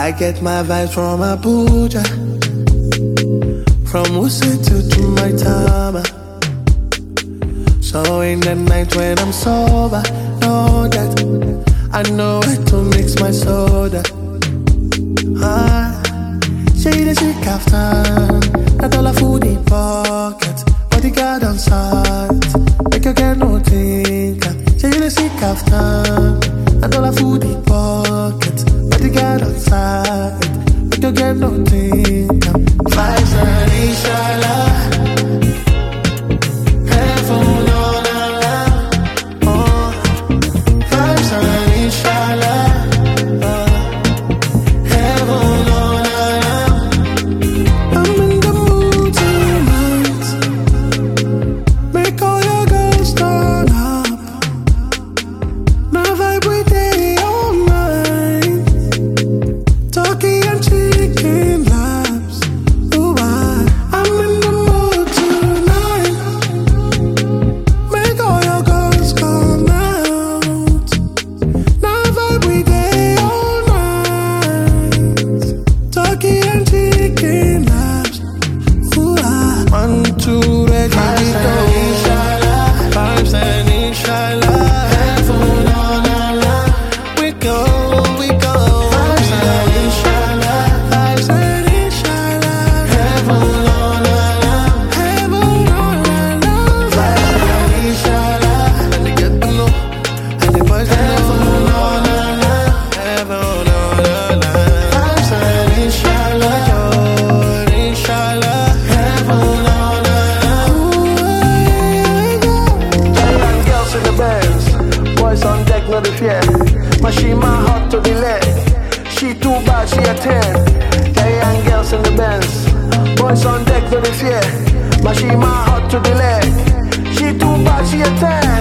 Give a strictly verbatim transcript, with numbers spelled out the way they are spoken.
I get my vibes from Abuja, from Wuse to Jumaitama. So in the night when I'm sober, know that I know how to mix my soda. Ah, she the sick after, not all a food in pocket, bodyguard on side, make you get no thinker. She the sick after, not all a food in pocket, bodyguard on side, make you get no thinker. Vibes and inshallah, heaven on Allah. Oh, vibes and inshallah. Machine my heart to the leg. She too bad, she a ten. Giant girls in the Benz. Boys on deck, no they fear. Machine my heart to the leg. She too bad, she a ten.